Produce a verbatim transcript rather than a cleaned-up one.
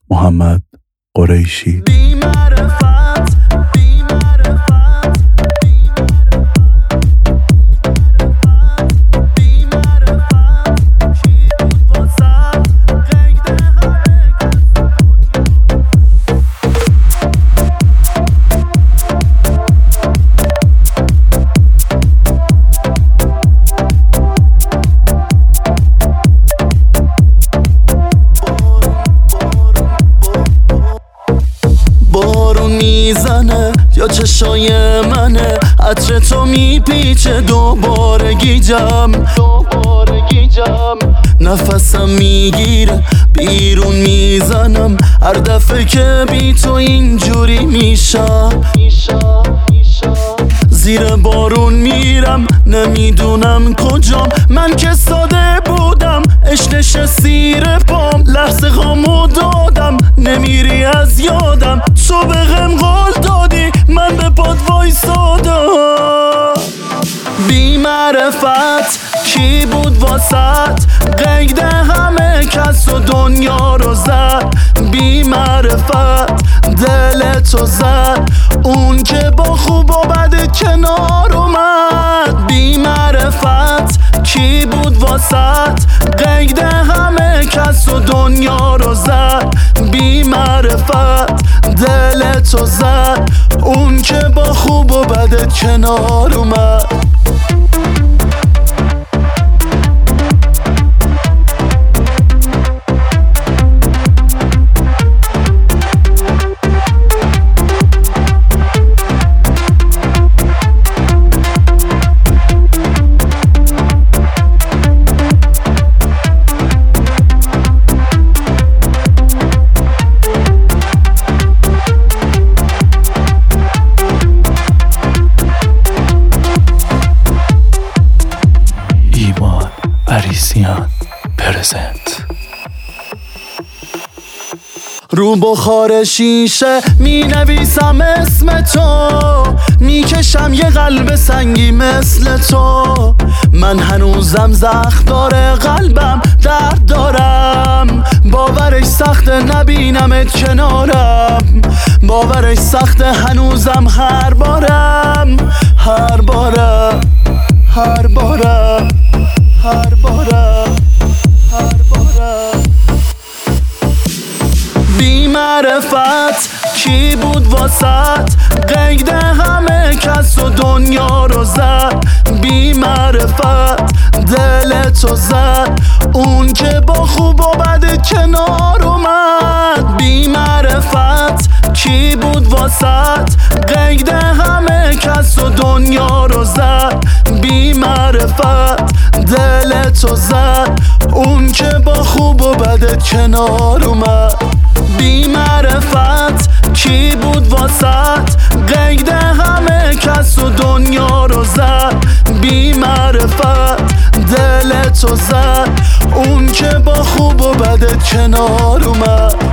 محمد قریشی. بارون میزنه یا چشای منه، عطر تو میپیچه دوباره گیجم دوباره گیجم نفسم میگیره بیرون میزنم هر دفعه که بی تو اینجوری میشم. زیر بارون میرم نمیدونم کجام، من که ساده بودم اشنش سیر پام، لحظه غامو دادم نمیری از یادم، تو به غم قول دادی من به پاد وایسادم. بی معرفت کی بود واسط، قید همه کس و دنیا رو زد. بی معرفت دل تو زد، اون که با خوب و بد کنار اومد. بی معرفت کی بود واسط، قید همه کس و دنیا رو زد. بی معرفت دل تو زد، اون که با خوب و بد کنار اومد. پریسیان پرزنت. رو بخار شیشه می نویسم اسم تو، می کشم یه قلب سنگی مثل تو. من هنوزم زخم داره قلبم درد دارم، باورش سخته نبینمت کنارم، باورش سخته هنوزم هر بارم هر بارم هر بارم هر بارم هر بارم. بی معرفت کی بود واسط، قید همه کس و دنیا رو زد. بی معرفت دل تو زد، اون که با خوب و بد کنار اومد. بی معرفت کی بود واسط، قید همه کس و دنیا رو زد. بی معرفت دل تو زد، اون که با خوب و بد کنار اومد. بی معرفت کی بود واسط، قید همه کس و دنیا رو زد. بی معرفت دل تو زد، اون که با خوب و بد کنار اومد.